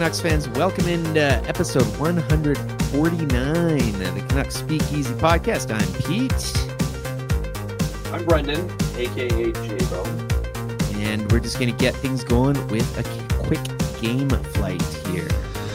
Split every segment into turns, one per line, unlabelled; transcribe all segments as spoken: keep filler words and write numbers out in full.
Canucks fans. Welcome in to episode one forty-nine of the Canucks Speakeasy podcast. I'm Pete.
I'm Brendan, a k a. J-Bone.
And we're just going to get things going with a quick game flight here.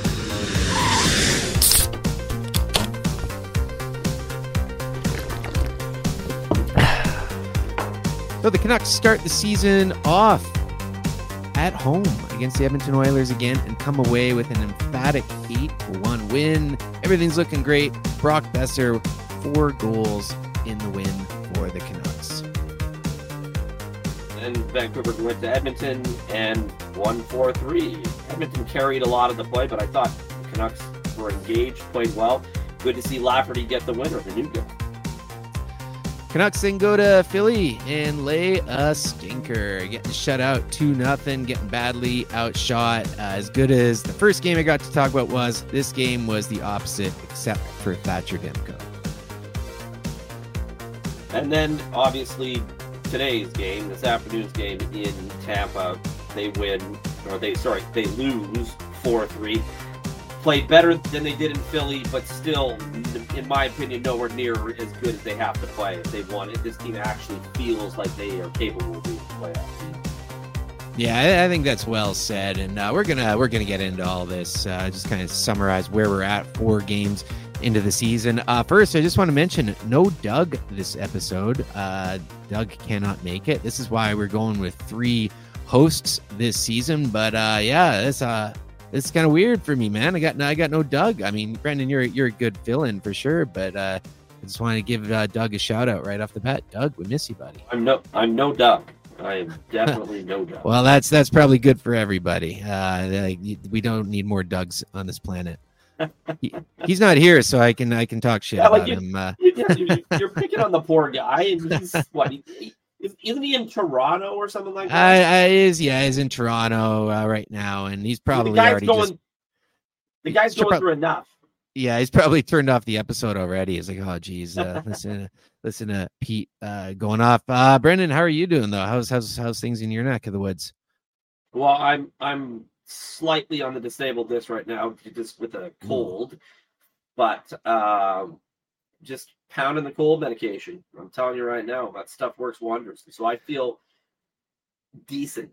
So the Canucks start the season off at home against the Edmonton Oilers again and come away with an emphatic eight to one win. Everything's looking great. Brock Boeser, four goals in the win for the Canucks.
And Vancouver went to Edmonton and won four three. Edmonton carried a lot of the play, but I thought the Canucks were engaged, played well. Good to see Lafferty get the winner, the new guy.
Canucks then go to Philly and lay a stinker, getting shut out two nothing, getting badly outshot. Uh, as good as the first game I got to talk about was, this game was the opposite, except for Thatcher Demko.
And then, obviously, today's game, this afternoon's game in Tampa, they win, or they, sorry, they lose four three. Played better than they did in Philly, but still, in my opinion, nowhere near as good as they have to play if they won it. This team actually feels like they are capable of being a playoff team.
Yeah, I think that's well said, and uh, we're gonna we're gonna get into all this. Uh, just kind of summarize where we're at four games into the season. Uh, first, I just want to mention no Doug this episode. Uh, Doug cannot make it. This is why we're going with three hosts this season. But uh, yeah, it's uh. It's kind of weird for me, man. I got no, I got no Doug. I mean, Brendan, you're you're a good fill-in for sure, but uh, I just want to give uh, Doug a shout out right off the bat. Doug, we miss you, buddy.
I'm no, I'm no Doug. I am definitely no Doug.
Well, that's that's probably good for everybody. Uh, we don't need more Dougs on this planet. he, he's not here, so I can I can talk shit
yeah, like
about
you,
him. Uh,
you, you're picking on the poor guy, and he's what? He, he, Isn't he in Toronto or something like that?
I, I is yeah, he's in Toronto uh, right now, and he's probably
the guy's
already
going.
just,
the guy's going
pro-
through enough.
Yeah, he's probably turned off the episode already. He's like, oh, geez, uh, listen, listen to Pete uh, going off. Uh, Brendan, how are you doing though? How's how's how's things in your neck of the woods?
Well, I'm I'm slightly on the disabled list right now, just with a cold, mm. but um, just pounding the cold medication. I'm telling you right now, that stuff works wonders. So I feel decent.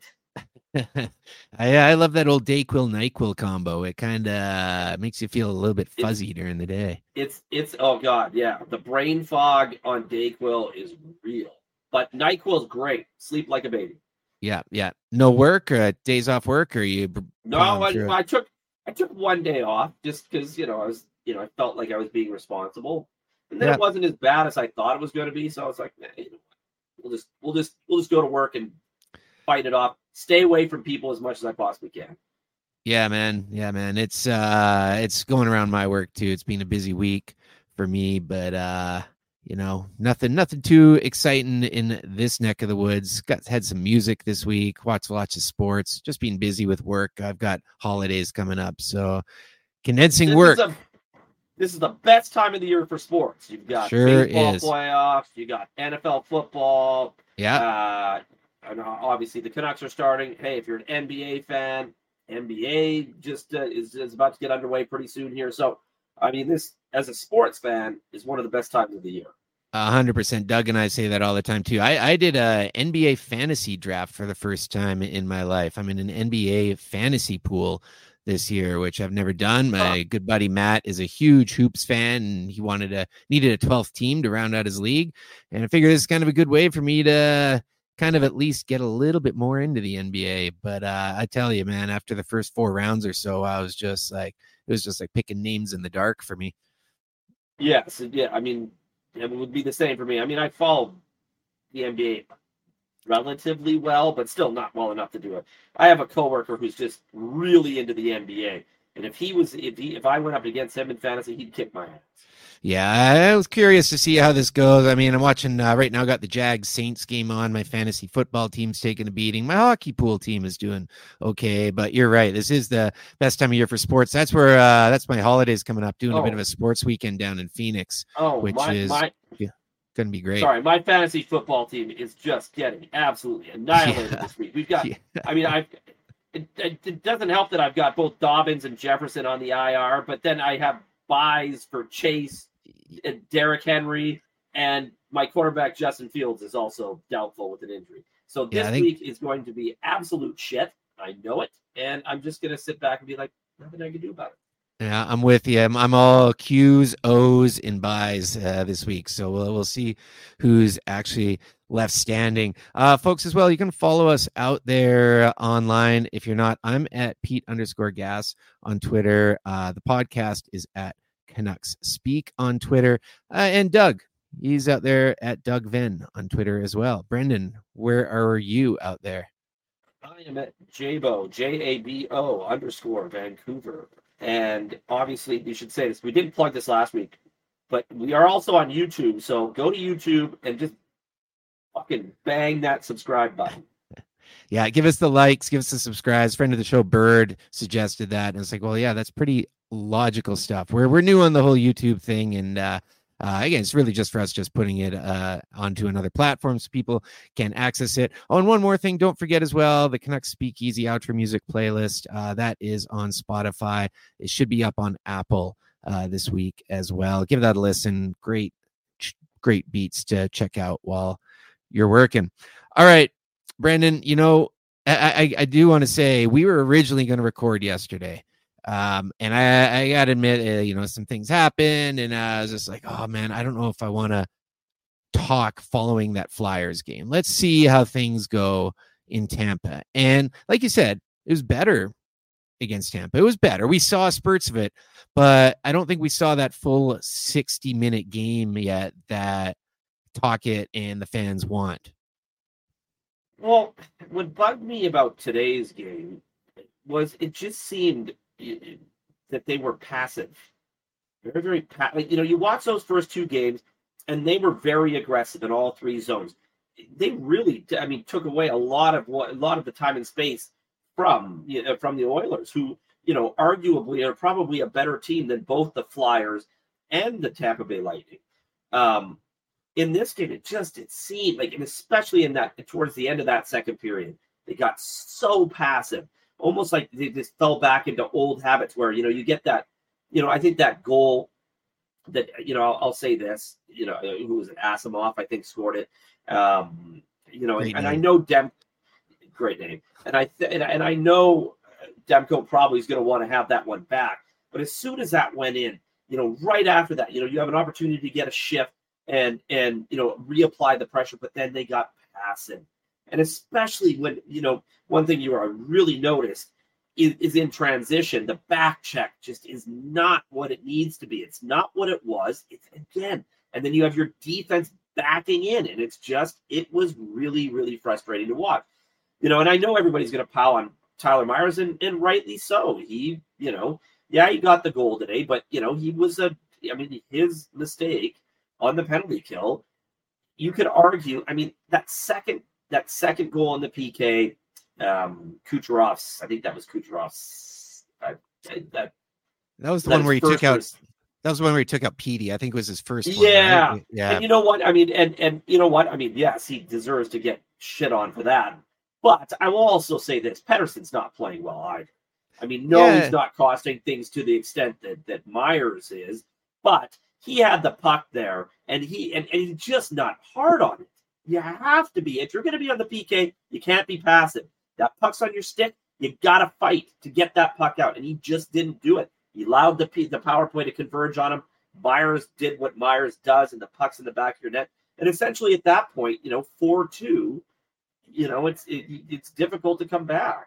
I I love that old Dayquil NyQuil combo. It kind of makes you feel a little bit fuzzy it's, during the day.
It's it's oh god, yeah. The brain fog on Dayquil is real, but NyQuil is great. Sleep like a baby.
Yeah, yeah. No work or days off work, or you?
No, I, I took I took one day off just because you know I was you know I felt like I was being responsible. And then yeah. It wasn't as bad as I thought it was going to be, so I was like, nah, you know, we'll just we'll just we'll just go to work and fight it off. Stay away from people as much as I possibly can.
Yeah, man. Yeah, man. It's uh it's going around my work too. It's been a busy week for me, but uh you know, nothing nothing too exciting in this neck of the woods. Got had some music this week, watched lots of sports, just being busy with work. I've got holidays coming up, so condensing
this
work.
Is a- This is the best time of the year for sports. You've got
sure
baseball
is.
playoffs. You got N F L football.
Yeah.
Uh, and obviously the Canucks are starting. Hey, if you're an N B A fan, N B A just uh, is is about to get underway pretty soon here. So, I mean, this as a sports fan is one of the best times of the year.
A hundred percent. Doug and I say that all the time too. I, I did a N B A fantasy draft for the first time in my life. I'm in an N B A fantasy pool this year, which I've never done. My oh. good buddy Matt is a huge hoops fan, and he wanted a needed a twelfth team to round out his league. And I figured this is kind of a good way for me to kind of at least get a little bit more into the N B A. But uh, I tell you, man, after the first four rounds or so, I was just like, it was just like picking names in the dark for me.
Yes, yeah. I mean, it would be the same for me. I mean, I follow the N B A relatively well, but still not well enough to do it. I have a coworker who's just really into the N B A, and if he was, if he, if I went up against him in fantasy, he'd kick my ass.
Yeah, I was curious to see how this goes. I mean, I'm watching uh, right now. I got the Jags Saints game on. My fantasy football team's taking a beating. My hockey pool team is doing okay, but you're right. This is the best time of year for sports. That's where uh, that's my holidays coming up. Doing oh. a bit of a sports weekend down in Phoenix,
oh,
which
my,
is
my,
yeah, going to be great.
Sorry, my fantasy football team is just getting absolutely annihilated yeah. this week. We've got. Yeah. I mean, I've it, it, it doesn't help that I've got both Dobbins and Jefferson on the I R, but then I have buys for Chase, and Derrick Henry, and my quarterback Justin Fields is also doubtful with an injury. So this yeah, think... week is going to be absolute shit. I know it, and I'm just going to sit back and be like, nothing I can do about it.
Yeah, I'm with you. I'm, I'm all Q's, O's, and buys uh, this week. So we'll we'll see who's actually left standing. Uh, folks, as well, you can follow us out there online. If you're not, I'm at Pete underscore Gas on Twitter. Uh, the podcast is at Canucks Speak on Twitter. Uh, and Doug, he's out there at Doug Venn on Twitter as well. Brendan, where are you out there?
I am at Jabo, J A B O underscore Vancouver. And obviously, you should say this. We didn't plug this last week, but we are also on YouTube. So go to YouTube and just fucking bang that subscribe button.
Yeah, give us the likes, give us the subscribes. Friend of the show, Bird, suggested that. And it's like, well, yeah, that's pretty logical stuff. We're, we're new on the whole YouTube thing. And uh, uh, again, it's really just for us just putting it uh, onto another platform so people can access it. Oh, and one more thing, don't forget as well, the Canucks Speakeasy Outro Music playlist. Uh, that is on Spotify. It should be up on Apple uh, this week as well. Give that a listen. Great, great beats to check out while you're working. All right, Brandon, you know, I, I, I do want to say we were originally going to record yesterday. Um, and I, I gotta admit, uh, you know, some things happened, and I was just like, oh man, I don't know if I want to talk following that Flyers game. Let's see how things go in Tampa. And like you said, it was better against Tampa. It was better. We saw spurts of it, but I don't think we saw that full sixty minute game yet that Tocchet and the fans want.
Well, what bugged me about today's game was it just seemed that they were passive. Very, very pa- like, you know, you watch those first two games, and they were very aggressive in all three zones. They really, I mean, took away a lot of what, a lot of the time and space from you know, from the Oilers, who, you know, arguably are probably a better team than both the Flyers and the Tampa Bay Lightning. Um, in this game, it just it seemed like, and especially in that towards the end of that second period, they got so passive. Almost like they just fell back into old habits where, you know, you get that, you know, I think that goal that, you know, I'll, I'll say this, you know, who was it? Asimov, I think, scored it. Um, you know, and, and I know Dem, great name. And I, th- and, and I know Demko probably is going to want to have that one back. But as soon as that went in, you know, right after that, you know, you have an opportunity to get a shift and, and, you know, reapply the pressure, but then they got passive. And especially when, you know, one thing you are really noticed is, is in transition, the back check just is not what it needs to be. It's not what it was. It's again. And then you have your defense backing in, and it's just, it was really, really frustrating to watch. You know, and I know everybody's going to pile on Tyler Myers, and, and rightly so. He, you know, yeah, he got the goal today, but, you know, he was a, I mean, his mistake on the penalty kill, you could argue, I mean, that second, That second goal in the P K, um, Kucherov's, I think that was Kucherov's. Uh, that,
that was the one where he took out. Was, that was the one where he took out Petey. I think it was his first.
Yeah,
one, right? Yeah.
And you know what? I mean, and and you know what? I mean, yes, he deserves to get shit on for that. But I will also say this: Pettersson's not playing well either. I mean, no, yeah. He's not costing things to the extent that that Myers is, but he had the puck there, and he and, and he's just not hard on it. You have to be. If you're going to be on the P K, you can't be passive. That puck's on your stick. You got to fight to get that puck out. And he just didn't do it. He allowed the the power play to converge on him. Myers did what Myers does, and the puck's in the back of your net. And essentially at that point, you know, four two, you know, it's it, it's difficult to come back.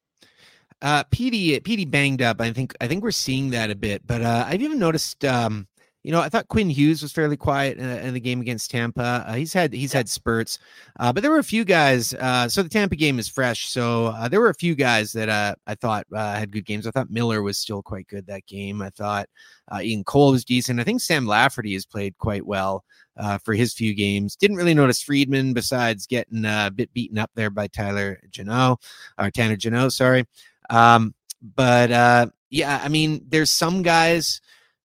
Uh, Petey, Petey banged up. I think I think we're seeing that a bit. But uh, I've even noticed um, – You know, I thought Quinn Hughes was fairly quiet in, in the game against Tampa. Uh, he's had he's had spurts, uh, but there were a few guys. Uh, so the Tampa game is fresh. So uh, there were a few guys that uh, I thought uh, had good games. I thought Miller was still quite good that game. I thought uh, Ian Cole was decent. I think Sam Lafferty has played quite well uh, for his few games. Didn't really notice Friedman besides getting uh, a bit beaten up there by Tyler Jeannot or Tanner Jeannot. Sorry, um, but uh, yeah, I mean, there's some guys.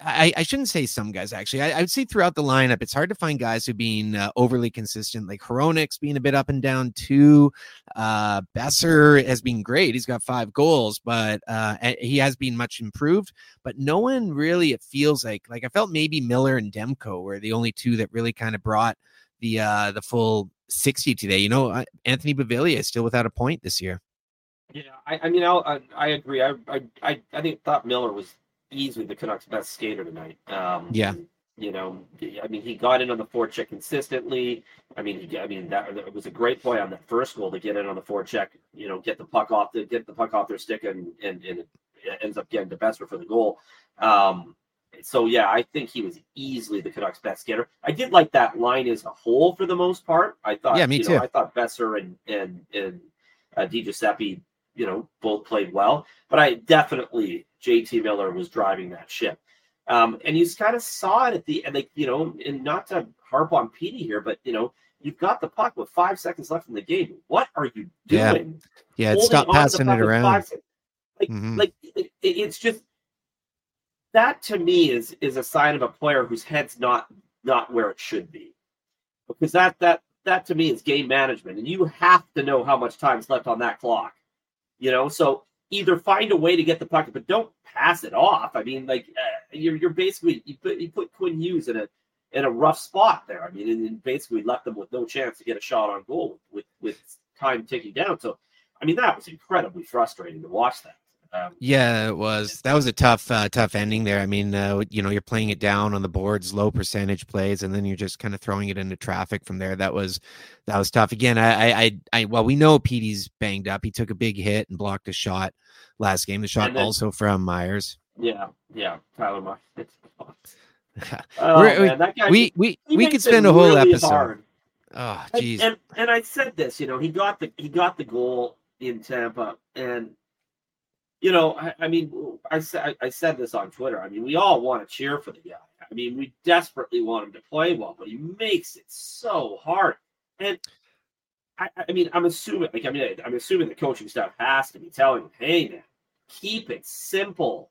I, I shouldn't say some guys, actually. I, I would say throughout the lineup, it's hard to find guys who've been uh, overly consistent, like Hronek's being a bit up and down too. Uh, Boeser has been great. He's got five goals, but uh, he has been much improved. But no one really, it feels like, like I felt maybe Miller and Demko were the only two that really kind of brought the uh, the full sixty today. You know, Anthony Beauvillier is still without a point this year.
Yeah, I, I mean, I'll, I I agree. I I I think thought Miller was easily the Canucks' best skater tonight. Um,
yeah,
you know, I mean, he got in on the forecheck consistently. I mean, he, I mean that it was a great play on that first goal to get in on the forecheck. You know, get the puck off the get the puck off their stick, and and, and it ends up getting to Boeser for the goal. Um, so yeah, I think he was easily the Canucks' best skater. I did like that line as a whole for the most part. I thought,
yeah, me
you
too.
know, I thought Boeser and and and uh, Di Giuseppe, you know, both played well, but I definitely J T Miller was driving that ship. Um, and you kind of saw it at the end, like, you know, and not to harp on Petey here, but, you know, you've got the puck with five seconds left in the game. What are you doing?
Yeah, yeah stop passing it around.
Like, mm-hmm. like it, it's just, that to me is is a sign of a player whose head's not not where it should be. Because that that that to me is game management. And you have to know how much time's left on that clock. You know, so either find a way to get the puck, but don't pass it off. I mean, like uh, you're you're basically you put you put Quinn Hughes in a in a rough spot there. I mean, and, and basically left them with no chance to get a shot on goal with with time ticking down. So, I mean, that was incredibly frustrating to watch that. Um,
yeah, it was. That was a tough, uh, tough ending there. I mean, uh, you know, you're playing it down on the boards, low percentage plays, and then you're just kind of throwing it into traffic from there. That was, that was tough. Again, I, I, I well, we know Petey's banged up. He took a big hit and blocked a shot last game. The shot then, also from Myers.
Yeah, yeah, Tyler Myers. oh, man, that guy,
we we we could spend a whole
really
episode.
Hard.
Oh, geez.
And, and and I said this, you know, he got the he got the goal in Tampa, and. You know, I, I mean, I said I said this on Twitter. I mean, we all want to cheer for the guy. I mean, we desperately want him to play well, but he makes it so hard. And I, I mean, I'm assuming, like, I mean, I'm assuming the coaching staff has to be telling him, "Hey, man, keep it simple.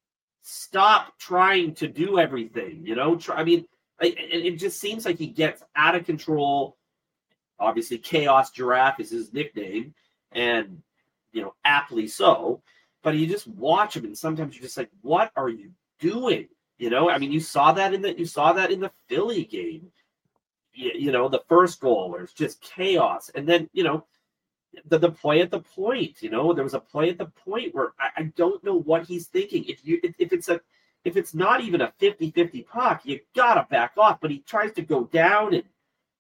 Stop trying to do everything." You know, try. I mean, it, it just seems like he gets out of control. Obviously, Chaos Giraffe is his nickname, and you know, aptly so. But you just watch him, and sometimes you're just like, "What are you doing?" You know, I mean, you saw that in the you saw that in the Philly game. You, you know, the first goal where it's just chaos, and then you know, the the play at the point. You know, there was a play at the point where I, I don't know what he's thinking. If you if, if it's a if it's not even a fifty-fifty puck, you gotta back off. But he tries to go down, and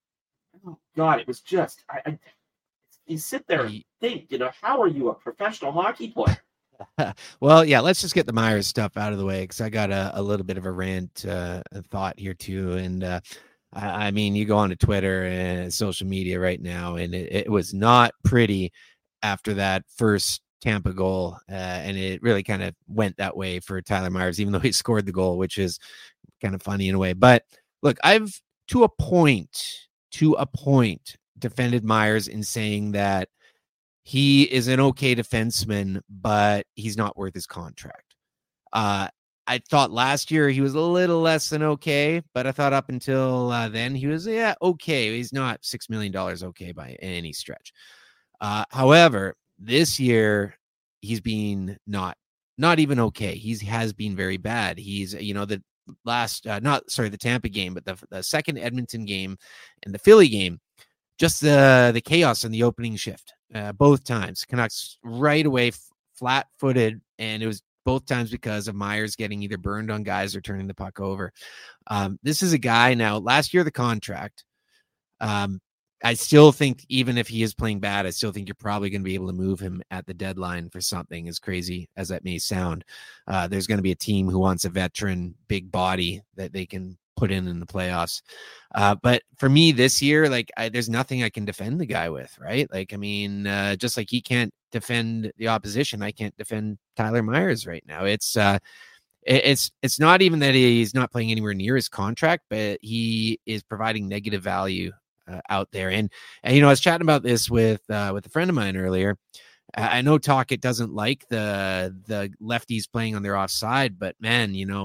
oh god, it was just I. I you sit there and think, you know, how are you a professional hockey player?
Well, yeah, let's just get the Myers stuff out of the way because I got a, a little bit of a rant uh, a thought here too. And uh, I, I mean, you go on to Twitter and social media right now, and it, it was not pretty after that first Tampa goal. Uh, and it really kind of went that way for Tyler Myers, even though he scored the goal, which is kind of funny in a way. But look, I've to a point, to a point, defended Myers in saying that he is an okay defenseman, but he's not worth his contract. Uh, I thought last year he was a little less than okay, but I thought up until uh, then he was, yeah, okay. He's not six million dollars okay by any stretch. Uh, however, this year he's been not, not even okay. He has been very bad. He's, you know, the last, uh, not, sorry, the Tampa game, but the, the second Edmonton game and the Philly game, just the, the chaos in the opening shift. Uh, both times Canucks right away f- flat-footed, and it was both times because of Myers getting either burned on guys or turning the puck over. Um, this is a guy now, last year the contract. Um, I still think even if he is playing bad, I still think you're probably going to be able to move him at the deadline for something, as crazy as that may sound. Uh, there's going to be a team who wants a veteran, big body that they can put in in the playoffs. Uh, but for me this year, like I, there's nothing I can defend the guy with, right? Like, I mean, uh, just like he can't defend the opposition, I can't defend Tyler Myers right now. It's, uh, it, it's, it's not even that he's not playing anywhere near his contract, but he is providing negative value uh, out there. And, and, you know, I was chatting about this with, uh, with a friend of mine earlier. I know Tocchet doesn't like the, the lefties playing on their offside, but man, you know,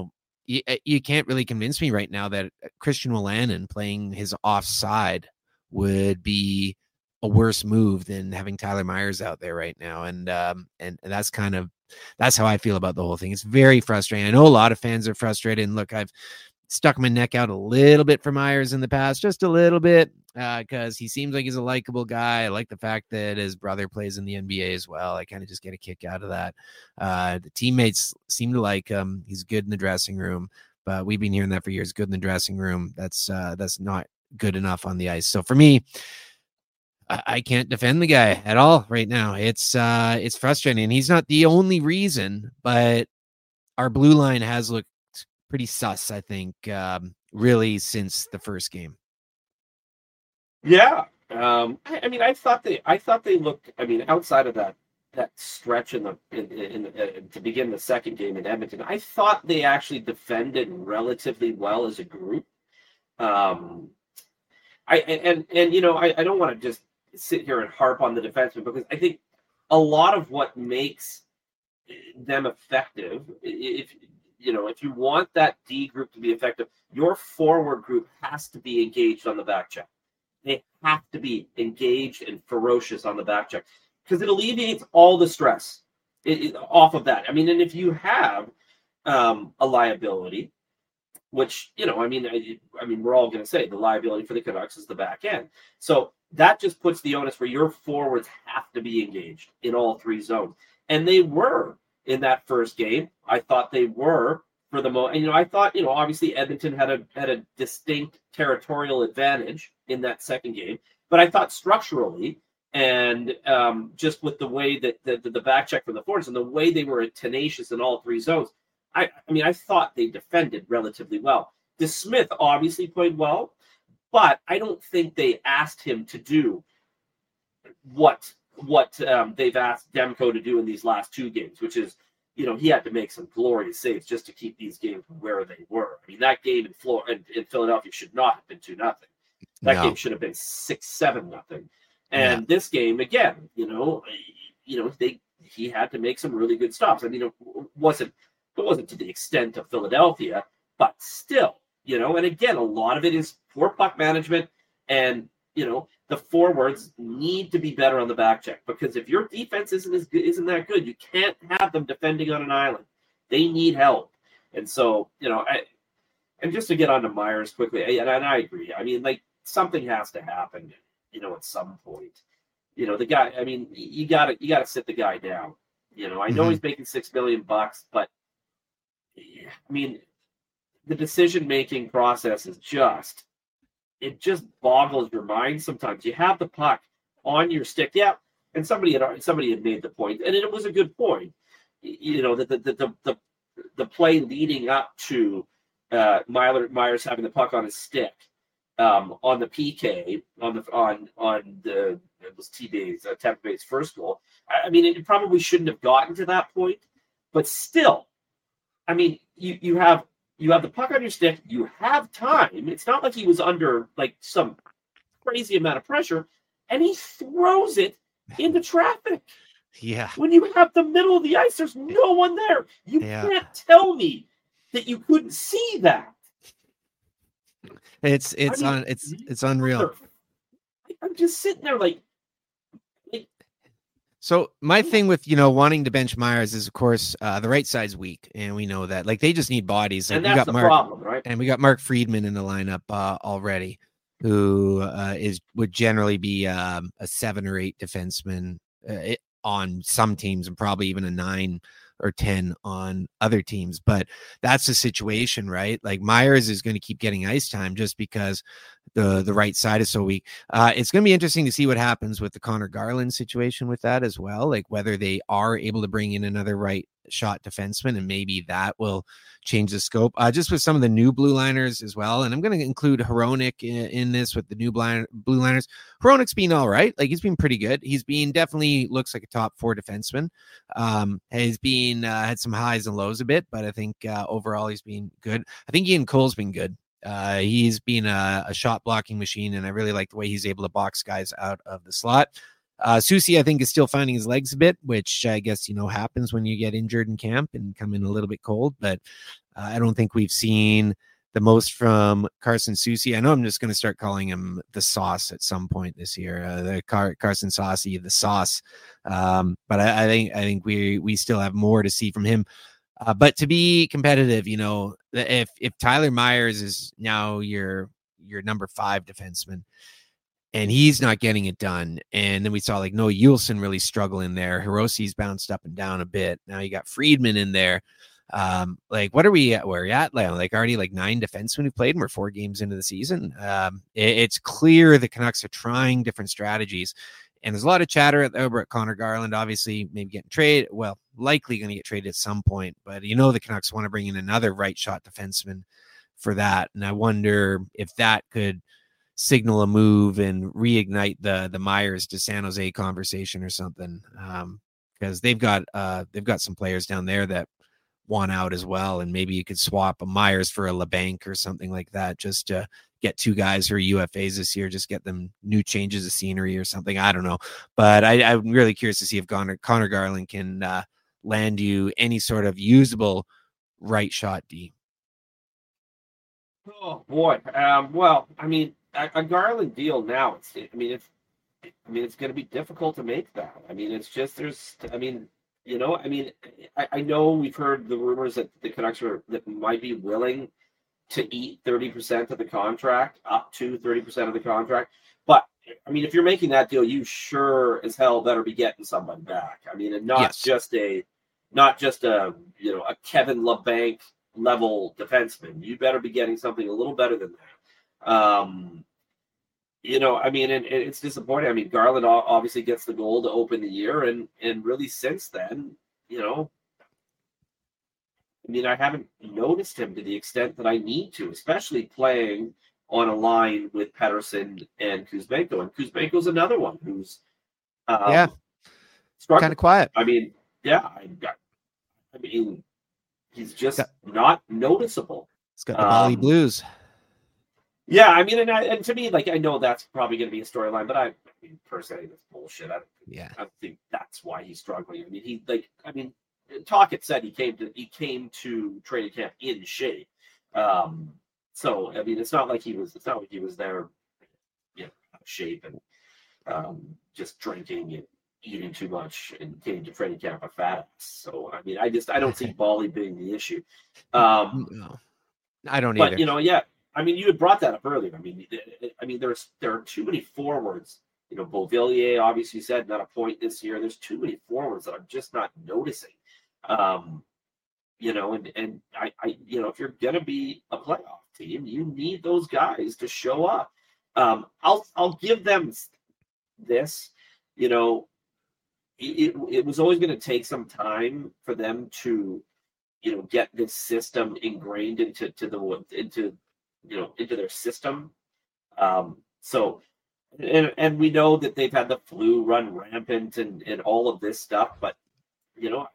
you, you can't really convince me right now that Christian Wolanin playing his offside would be a worse move than having Tyler Myers out there right now. And, um, and, and that's kind of, that's how I feel about the whole thing. It's very frustrating. I know a lot of fans are frustrated, and look, I've stuck my neck out a little bit for Myers in the past, just a little bit, because uh, he seems like he's a likable guy. I like the fact that his brother plays in the N B A as well. I kind of just get a kick out of that. Uh, the teammates seem to like him. He's good in the dressing room, but we've been hearing that for years. Good in the dressing room. That's uh, that's not good enough on the ice. So for me, I can't defend the guy at all right now. It's uh, it's frustrating. He's not the only reason, but our blue line has looked pretty sus, I think, um, really since the first game.
Yeah, um, I, I mean, I thought they, I thought they looked. I mean, outside of that that stretch in the in, in, in uh, to begin the second game in Edmonton, I thought they actually defended relatively well as a group. Um, I and and you know, I, I don't want to just sit here and harp on the defenseman, because I think a lot of what makes them effective, if you know, if you want that D group to be effective, your forward group has to be engaged on the back check. They have to be engaged and ferocious on the back check, because it alleviates all the stress it, it, off of that. I mean, and if you have um, a liability, which, you know, I mean, I, I mean, we're all going to say the liability for the Canucks is the back end. So that just puts the onus where your forwards have to be engaged in all three zones. And they were in that first game. I thought they were for the most, and, you know, I thought, you know, obviously Edmonton had a, had a distinct territorial advantage in that second game, but I thought structurally and um, just with the way that the, the, the back check for the forwards and the way they were tenacious in all three zones, I, I mean, I thought they defended relatively well. DeSmith obviously played well, but I don't think they asked him to do what what um, they've asked Demko to do in these last two games, which is, you know, he had to make some glorious saves just to keep these games where they were. I mean, that game in Florida, in, in Philadelphia should not have been two nothing. That no. game should have been six seven nothing. And yeah. this game again, you know, you know, they he had to make some really good stops. I mean, it wasn't. It wasn't to the extent of Philadelphia, but still, you know, and again, a lot of it is poor puck management, and, you know, the forwards need to be better on the back check, because if your defense isn't as good, isn't that good, you can't have them defending on an island. They need help. And so, you know, I, and just to get on to Myers quickly, and, and I agree. I mean, like, something has to happen, you know, at some point. You know, the guy, I mean, you gotta, you gotta sit the guy down. You know, I know mm-hmm. he's making six million bucks, but I mean, the decision-making process is just, it just boggles your mind sometimes. You have the puck on your stick. Yeah, and somebody had somebody had made the point, and it was a good point. You know, that the the, the the the play leading up to uh, Myler, Myers having the puck on his stick um, on the P K, on the on on the it was T-Bay's, uh, Tampa Bay's first goal. I, I mean, it probably shouldn't have gotten to that point, but still. I mean, you, you have you have the puck on your stick. You have time. It's not like he was under like some crazy amount of pressure, and he throws it into traffic.
Yeah.
When you have the middle of the ice, there's no one there. You yeah. can't tell me that you couldn't see that.
It's it's I mean, on it's it's unreal.
I'm just sitting there like.
So my thing with, you know, wanting to bench Myers is, of course, uh, the right side's weak, and we know that. Like, they just need bodies. Like,
and that's
we got
the
Mark,
problem, right?
And we got Mark Friedman in the lineup uh, already, who uh, is would generally be um, a seven or eight defenseman uh, on some teams, and probably even a nine or ten on other teams. But that's the situation, right? Like, Myers is going to keep getting ice time just because the the right side is so weak. Uh, it's going to be interesting to see what happens with the Connor Garland situation with that as well. Like, whether they are able to bring in another right shot defenseman, and maybe that will change the scope. Uh, just with some of the new blue liners as well. And I'm going to include Hronek in, in this with the new blue liners. Hronek's been all right. Like, he's been pretty good. He's been definitely looks like a top four defenseman. Um, he's been uh, had some highs and lows a bit, but I think uh, overall he's been good. I think Ian Cole's been good. Uh, he's been a, a shot blocking machine, and I really like the way he's able to box guys out of the slot. Uh, Susie, I think, is still finding his legs a bit, which I guess, you know, happens when you get injured in camp and come in a little bit cold. But Uh, I don't think we've seen the most from Carson Soucy. I know I'm just going to start calling him the Sauce at some point this year. Uh, the Car- Carson Saucy, the Sauce. Um, but I, I think I think we we still have more to see from him. Uh, but to be competitive, you know, if if Tyler Myers is now your your number five defenseman, and he's not getting it done, and then we saw like Noah Juulsen really struggling there. Hiroshi's bounced up and down a bit. Now you got Friedman in there. Um, like what are we at? Where are we at? Like, like already like nine defensemen who played, and we're four games into the season. Um, it, it's clear the Canucks are trying different strategies, and there's a lot of chatter over at Connor Garland, obviously maybe getting traded. Well, likely going to get traded at some point, but you know, the Canucks want to bring in another right shot defenseman for that. And I wonder if that could signal a move and reignite the, the Myers to San Jose conversation or something. Um, because they've got, uh, they've got some players down there that want out as well, and maybe you could swap a Myers for a LeBanc or something like that, just to get two guys who are U F As this year, just get them new changes of scenery or something. I don't know, but I, I'm really curious to see if Connor, Connor Garland can uh, land you any sort of usable right shot D.
Oh boy. Um, well, I mean, a, a Garland deal now. It's, I mean, it's, I mean, it's going to be difficult to make that. I mean, it's just there's. I mean. You know, I mean, I, I know we've heard the rumors that the Canucks are that might be willing to eat thirty percent of the contract, up to thirty percent of the contract. But I mean, if you're making that deal, you sure as hell better be getting somebody back. I mean, and not
Yes.
just a, not just a, you know, a Kevin LeBanc level defenseman. You better be getting something a little better than that. Um, You know, I mean, and, and it's disappointing. I mean, Garland obviously gets the goal to open the year, and and really since then, you know, I mean, I haven't noticed him to the extent that I need to, especially playing on a line with Pettersson and Kuzmenko. And Kuzmenko's another one who's um,
Yeah, kind of quiet.
I mean, yeah, I, I mean, he's just
got,
not noticeable.
He's got the Bali
um,
Blues.
Yeah, I mean, and, I, and to me, like, I know that's probably going to be a storyline, but I, I mean, personally, that's bullshit. I don't,
yeah.
I don't think that's why he's struggling. I mean, he, like, I mean, Tocchet said he came to he came to training camp in shape. Um, so, I mean, it's not like he was, it's not like he was there, you know, out of shape and um, just drinking and eating too much and came to training camp a fat ass. So, I mean, I just, I don't see Bali being the issue. Um,
no, I don't
but,
either.
you know, yeah. I mean, you had brought that up earlier. I mean, I mean, there's there are too many forwards. You know, Beauvillier obviously said not a point this year. There's too many forwards that I'm just not noticing. Um, you know, and and I, I, you know, if you're gonna be a playoff team, you need those guys to show up. Um, I'll I'll give them this. You know, it it was always going to take some time for them to, you know, get this system ingrained into to the into. you know, into their system. Um, so, and, and we know that they've had the flu run rampant and, and all of this stuff, but, you know,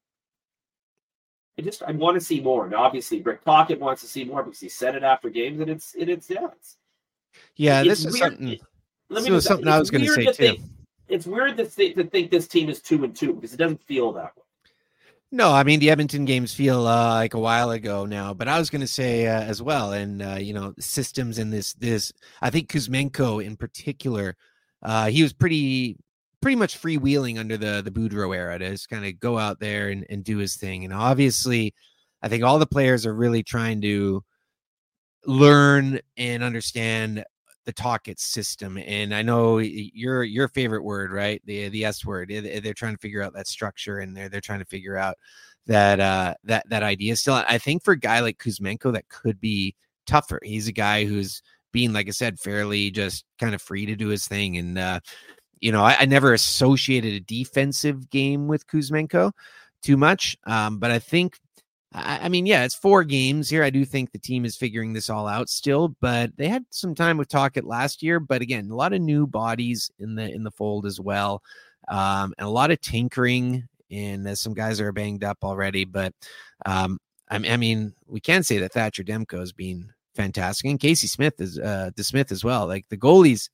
I just, I want to see more. And obviously Rick Tocchet wants to see more because he said it after games, and it's, it, it's, yeah, it's,
yeah,
it's
this is
weird.
something,
It, let me
this was
just,
something I was going to say too.
Think, it's weird to think, to think this team is two and two because it doesn't feel that way.
No, I mean, the Edmonton games feel uh, like a while ago now, but I was going to say uh, as well, and, uh, you know, systems in this, this, I think Kuzmenko in particular, uh, he was pretty, pretty much freewheeling under the, the Boudreau era to just kind of go out there and, and do his thing. And obviously, I think all the players are really trying to learn and understand the Tocchet system. And I know your your favorite word, right? The the S word. They're trying to figure out that structure, and they're they're trying to figure out that uh that that idea. Still, I think for a guy like Kuzmenko, that could be tougher. He's a guy who's being, like I said, fairly just kind of free to do his thing. And uh, you know, I, I never associated a defensive game with Kuzmenko too much. Um, but I think I mean, yeah, it's four games here. I do think the team is figuring this all out still, but they had some time with Tocchet last year. But again, a lot of new bodies in the in the fold as well, um, and a lot of tinkering. And uh, some guys are banged up already. But um, I, I mean, we can say that Thatcher Demko has been fantastic, and Casey Smith is uh, the Smith as well. Like the goalies,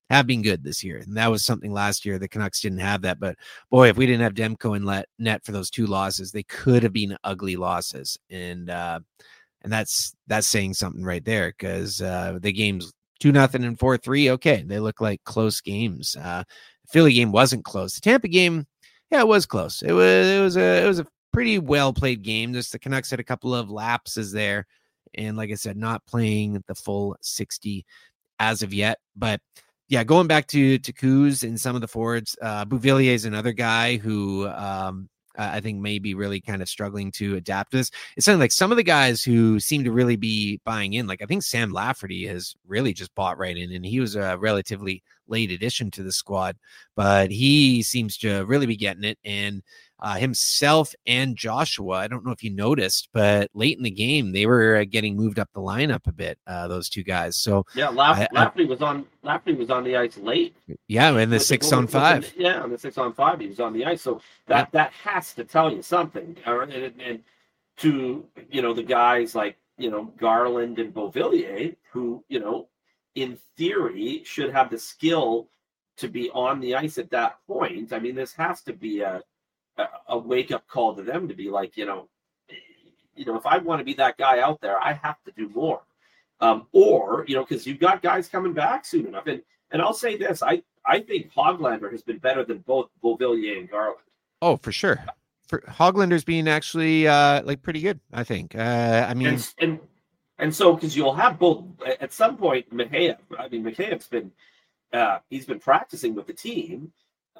have been good this year. And that was something last year. The Canucks didn't have that. But boy, if we didn't have Demko and let net for those two losses, they could have been ugly losses. And uh, and that's that's saying something right there, because uh, the game's two nothing and four three. Okay, they look like close games. Uh, the Philly game wasn't close. The Tampa game, yeah, it was close. It was it was a it was a pretty well played game. Just the Canucks had a couple of lapses there, and like I said, not playing the full sixty as of yet. But yeah, going back to to Kuz and some of the forwards, uh, Bouvillier is another guy who um, I think may be really kind of struggling to adapt to this. It's something like some of the guys who seem to really be buying in. Like I think Sam Lafferty has really just bought right in, and he was a relatively late addition to the squad, but he seems to really be getting it. And uh, himself and Joshua, I don't know if you noticed, but late in the game, they were uh, getting moved up the lineup a bit, uh, those two guys. So
yeah, Laff- Lafferty was on Lafferty was on the ice late.
Yeah, in the six the, on five.
The, yeah, on the six on five, he was on the ice. So that, yeah. that has to tell you something. And, and, and to, you know, the guys like, you know, Garland and Beauvillier, who, you know, in theory should have the skill to be on the ice at that point. I mean, this has to be a a, a wake-up call to them to be like, you know, you know, if I want to be that guy out there, I have to do more. Um, or, you know, because you've got guys coming back soon enough. And and I'll say this, I, I think Hoglander has been better than both Beauvillier and Garland.
Oh, for sure. For Hoglander's being actually uh, like pretty good, I think. Uh, I mean,
and and, and so because you'll have both at some point. Mikheyev, I mean, Mikheyev's been uh, he's been practicing with the team,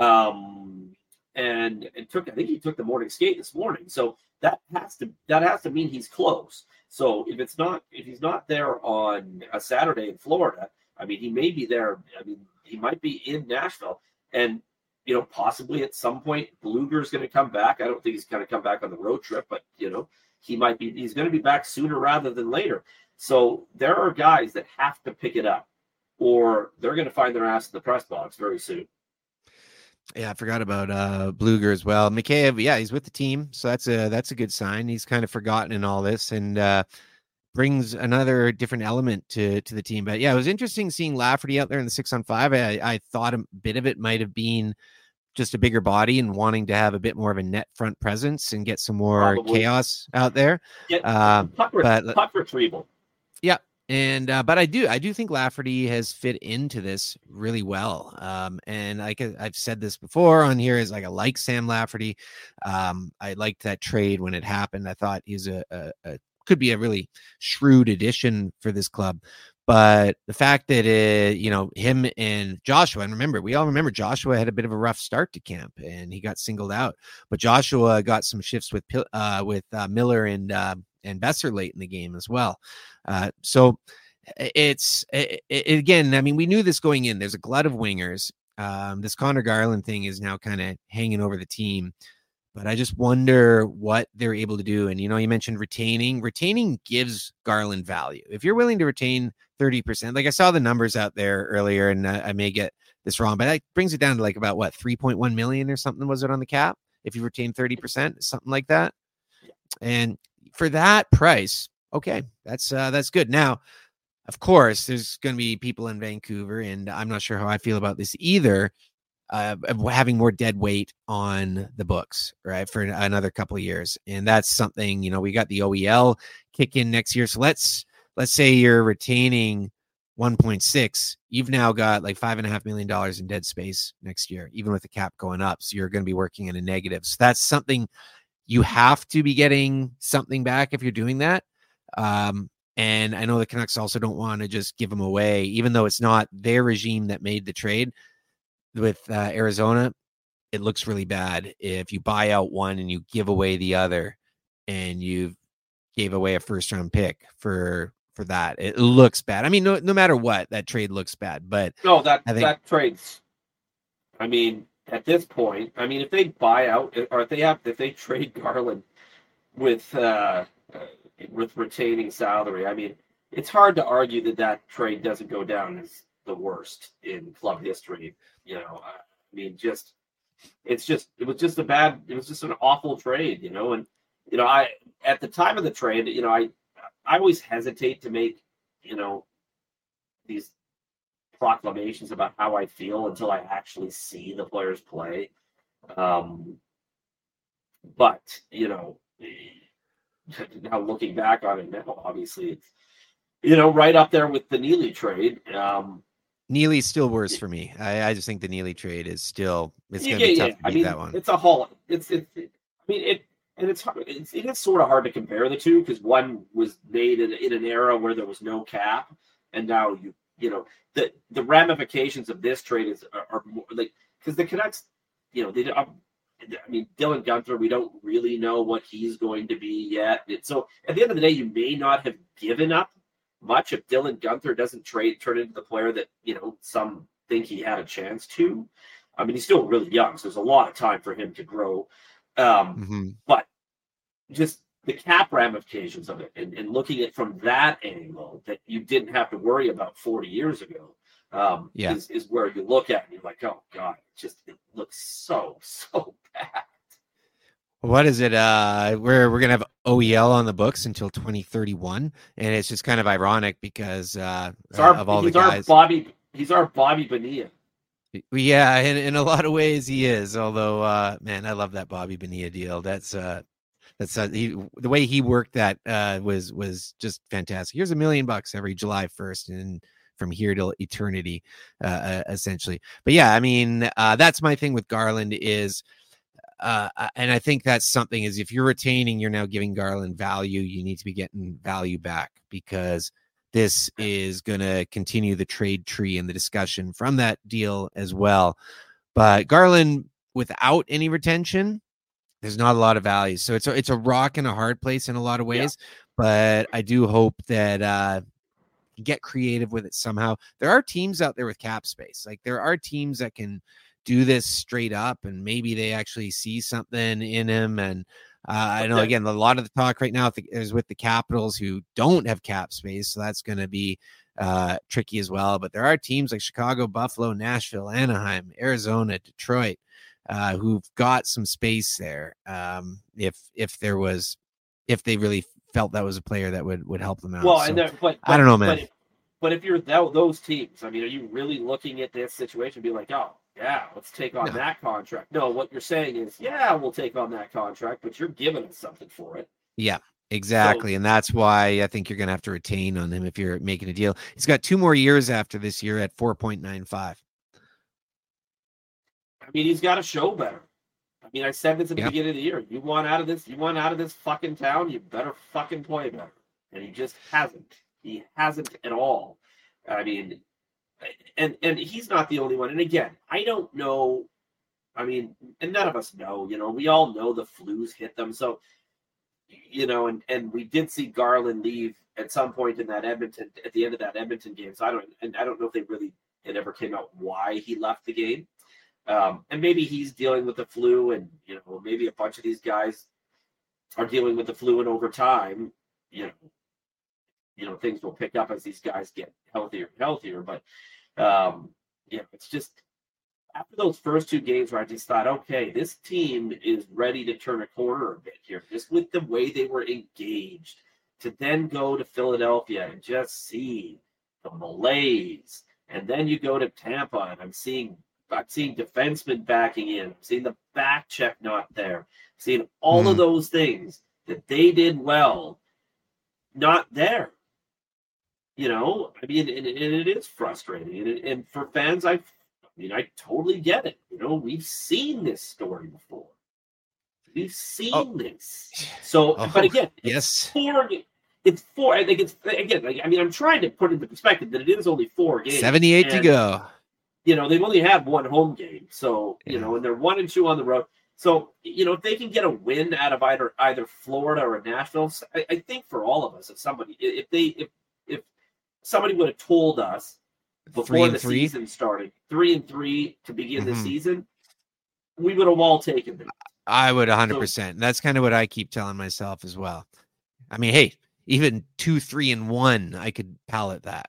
um, and it took I think he took the morning skate this morning. So that has to that has to mean he's close. So if it's not if he's not there on a Saturday in Florida, I mean, he may be there. I mean, he might be in Nashville, and you know, possibly at some point, Blueger's going to come back. I don't think he's going to come back on the road trip, but you know, he might be. He's going to be back sooner rather than later. So there are guys that have to pick it up, or they're going to find their ass in the press box very soon.
Yeah, I forgot about uh, Blueger as well. Mikheyev, yeah, he's with the team, so that's a that's a good sign. He's kind of forgotten in all this, and uh, brings another different element to to the team. But yeah, it was interesting seeing Lafferty out there in the six on five. I, I thought a bit of it might have been just a bigger body and wanting to have a bit more of a net front presence and get some more Probably. chaos out there.
Yeah, uh, puck, but, puck retrieval.
Yeah. And, uh, but I do, I do think Lafferty has fit into this really well. Um, and like I've said this before on here, is like, I like Sam Lafferty. Um, I liked that trade when it happened. I thought he's a, a, a could be a really shrewd addition for this club. But the fact that, it, you know, him and Joshua, and remember, we all remember Joshua had a bit of a rough start to camp and he got singled out, but Joshua got some shifts with, uh, with uh, Miller and, uh, and Besser late in the game as well. Uh, so it's it, it, again, I mean, we knew this going in. There's a glut of wingers. Um, this Connor Garland thing is now kind of hanging over the team, but I just wonder what they're able to do. And, you know, you mentioned retaining. Retaining gives Garland value. If you're willing to retain thirty percent, like I saw the numbers out there earlier, and uh, I may get this wrong, but that brings it down to like about what, three point one million or something was it on the cap? If you retain thirty percent, something like that. And for that price, okay, that's uh, that's good. Now, of course, there's going to be people in Vancouver, and I'm not sure how I feel about this either, uh, of having more dead weight on the books, right, for another couple of years. And that's something, you know, we got the O E L kick in next year. So let's let's say you're retaining one point six. You've now got like five and a half million dollars in dead space next year, even with the cap going up. So you're going to be working in a negative. So that's something you have to be getting something back if you're doing that. Um, and I know the Canucks also don't want to just give them away, even though it's not their regime that made the trade with uh, Arizona. It looks really bad if you buy out one and you give away the other, and you gave away a first round pick for, for that. It looks bad. I mean, no, no matter what, that trade looks bad, but
no, that,
I think,
that trades, I mean, at this point, I mean, if they buy out, or if they have, if they trade Garland with uh, with retaining salary, I mean, it's hard to argue that that trade doesn't go down as the worst in club history. You know, I mean, just it's just it was just a bad, it was just an awful trade. You know, and you know, I at the time of the trade, you know, I I always hesitate to make you know these proclamations about how I feel until I actually see the players play. Um, but, you know, now looking back on it now, obviously it's, you know, right up there with the Neely trade. Um,
Neely's still worse for me. I, I just think the Neely trade is still, it's going
yeah,
to be
yeah.
tough to beat
I mean,
that one.
it's a whole, it's, it's, it, I mean, it, and it's hard, it's, it is sort of hard to compare the two because one was made in, in an era where there was no cap, and now you, you know, the the ramifications of this trade is are, are more like because the Canucks, you know, they, I mean, Dylan Guenther, we don't really know what he's going to be yet. It, so at the end of the day, you may not have given up much if Dylan Guenther doesn't trade turn into the player that, you know, some think he had a chance to. I mean, he's still really young, so there's a lot of time for him to grow. Um,
Mm-hmm.
But just the cap ramifications of it and, and looking at it from that angle that you didn't have to worry about forty years ago um,
Yeah.
is, is where you look at it and you're like, oh, God, it just it looks so, so bad.
What is it? Uh, we're we're gonna have O E L on the books until twenty thirty-one, and it's just kind of ironic because uh,
Our,
of all
he's
the guys.
Our Bobby, he's our Bobby Bonilla.
Yeah, in, in a lot of ways he is. Although, uh, man, I love that Bobby Bonilla deal. That's uh, that's uh, he, the way he worked that uh, was was just fantastic. Here's a million bucks every July first, and from here till eternity, uh, essentially. But yeah, I mean, uh, that's my thing with Garland is. Uh, and I think that's something is if you're retaining, you're now giving Garland value. You need to be getting value back because this is going to continue the trade tree and the discussion from that deal as well. But Garland, without any retention, there's not a lot of value. So it's a, it's a rock and a hard place in a lot of ways. Yeah. But I do hope that uh, you get creative with it somehow. There are teams out there with cap space. Like there are teams that can do this straight up and maybe they actually see something in him. And uh, I know, again, a lot of the talk right now is with the Capitals who don't have cap space. So that's going to be uh, tricky as well. But there are teams like Chicago, Buffalo, Nashville, Anaheim, Arizona, Detroit, uh, who've got some space there. Um, if, if there was, if they really felt that was a player that would, would help them out.
Well,
so,
and there, but, but
I don't know, man.
But if, but if you're th- those teams, I mean, are you really looking at this situation and be like, oh, yeah, let's take on no. that contract? No, what you're saying is, yeah, we'll take on that contract, but you're giving us something for it.
Yeah, exactly. So, and that's why I think you're going to have to retain on him if you're making a deal. He's got two more years after this year at four point nine five.
I mean, he's got to show better. I mean, I said this at the yep. beginning of the year. You want out of this, you want out of this fucking town, you better fucking play better. And he just hasn't. He hasn't at all. I mean, and and he's not the only one. And again, I don't know. I mean, and none of us know. You know, we all know the flus hit them. So, you know, and and we did see Garland leave at some point in that Edmonton at the end of that Edmonton game. So I don't and I don't know if they really it ever came out why he left the game. Um, and maybe he's dealing with the flu, and you know, maybe a bunch of these guys are dealing with the flu, and over time, you know. You know, things will pick up as these guys get healthier and healthier. But, um, you know, it's just after those first two games where I just thought, okay, this team is ready to turn a corner a bit here, just with the way they were engaged, to then go to Philadelphia and just see the malaise. And then you go to Tampa, and I'm seeing I'm seeing defensemen backing in. I'm seeing the back check not there. I'm seeing all mm. of those things that they did well, not there. You know, I mean, and, and it is frustrating. And, and for fans, I, I mean, I totally get it. You know, we've seen this story before. We've seen oh. this. So, oh, but again,
yes,
it's four. It's four. I think it's again. Like, I mean, I'm trying to put into perspective that it is only four games.
Seventy-eight and, to go.
You know, they've only had one home game, so you yeah. know, and they're one and two on the road. So, you know, if they can get a win out of either either Florida or Nashville, I, I think for all of us, if somebody, if they, if if somebody would have told us before the three? season started, three and three to begin mm-hmm. the season, we would have all taken them.
I would one hundred percent. So, that's kind of what I keep telling myself as well. I mean, hey, even two, three, and one, I could palate that.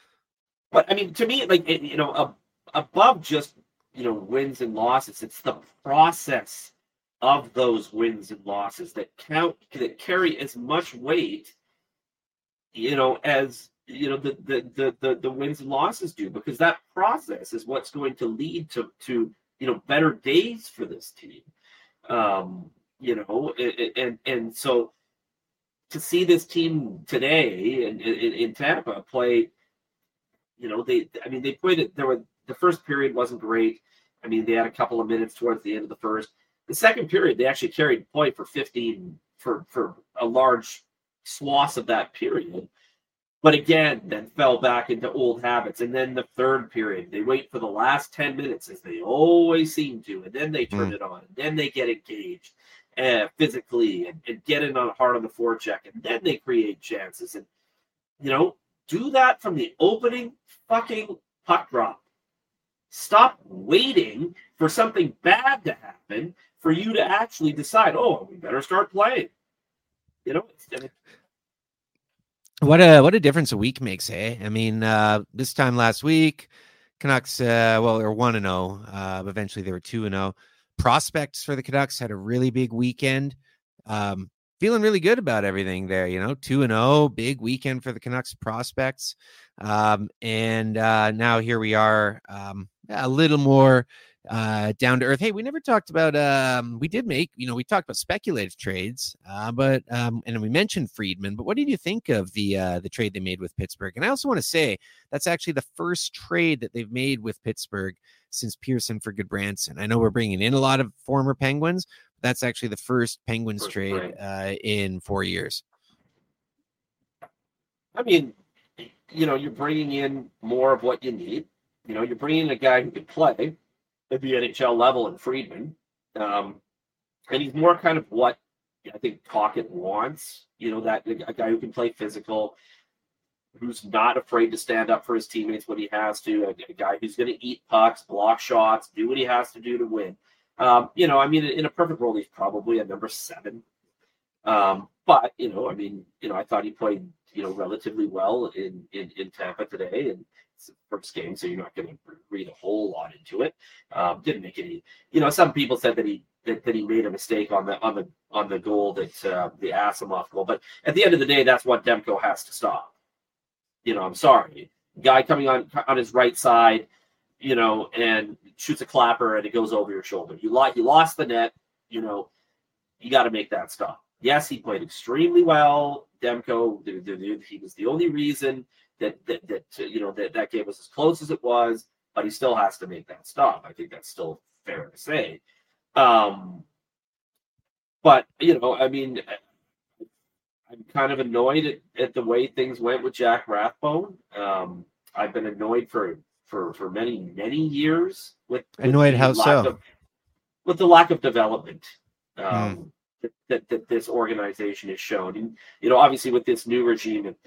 But I mean, to me, like, you know, uh, above just, you know, wins and losses, it's the process of those wins and losses that count, that carry as much weight, you know, as you know, the, the, the, the, the wins and losses do, because that process is what's going to lead to, to, you know, better days for this team. Um, you know, and, and, and so to see this team today in, in, in Tampa play, you know, they, I mean, they played it, there were, the first period wasn't great. I mean, they had a couple of minutes towards the end of the first. The second period, they actually carried play for fifteen, for, for a large swath of that period. But again, then fell back into old habits. And then the third period, they wait for the last ten minutes, as they always seem to, and then they turn mm. it on. And then they get engaged uh, physically and, and get in on hard on the forecheck. And then they create chances. And, you know, do that from the opening fucking puck drop. Stop waiting for something bad to happen for you to actually decide, oh, we better start playing. You know, it's, it's,
What a what a difference a week makes, eh? I mean, uh, this time last week, Canucks, uh, well, they were one and zero. Uh, eventually, they were two and zero. Prospects for the Canucks had a really big weekend. Um, feeling really good about everything there. You know, two and zero, big weekend for the Canucks prospects. Um, and uh, now here we are, um, a little more uh down to earth. Hey, we never talked about um we did make you know we talked about speculative trades, uh but um and we mentioned Friedman, but what did you think of the uh the trade they made with Pittsburgh? And I also want to say that's actually the first trade that they've made with Pittsburgh since Pearson for Goodbranson. I know we're bringing in a lot of former Penguins, but that's actually the first Penguins first trade trade. uh in four years.
I mean, you know, you're bringing in more of what you need. You know, you're bringing in a guy who can play at the N H L level in Friedman. Um, and he's more kind of what I think Tocchet wants, you know, that a guy who can play physical, who's not afraid to stand up for his teammates when he has to, a, a guy who's going to eat pucks, block shots, do what he has to do to win. Um, you know, I mean, in a perfect world, he's probably a number seven. Um, but, you know, I mean, you know, I thought he played, you know, relatively well in, in, in Tampa today, and it's the first game, so you're not going to read a whole lot into it. Um, didn't make any, you know, some people said that he, that, that he made a mistake on the, on the, on the goal that, uh, the Asimov goal, but at the end of the day, that's what Demko has to stop. You know, I'm sorry. Guy coming on, on his right side, you know, and shoots a clapper and it goes over your shoulder. You lost, you lost the net, you know, you got to make that stop. Yes, he played extremely well. Demko, the, the, he was the only reason that that, that uh, you know that, that game was as close as it was, but he still has to make that stop. I think that's still fair to say. Um, but you know, I mean, I'm kind of annoyed at, at the way things went with Jack Rathbone. Um, I've been annoyed for for for many many years with, with
annoyed how so
of, with the lack of development. Um,
mm.
That, that, that this organization has shown. And, you know, obviously with this new regime, it,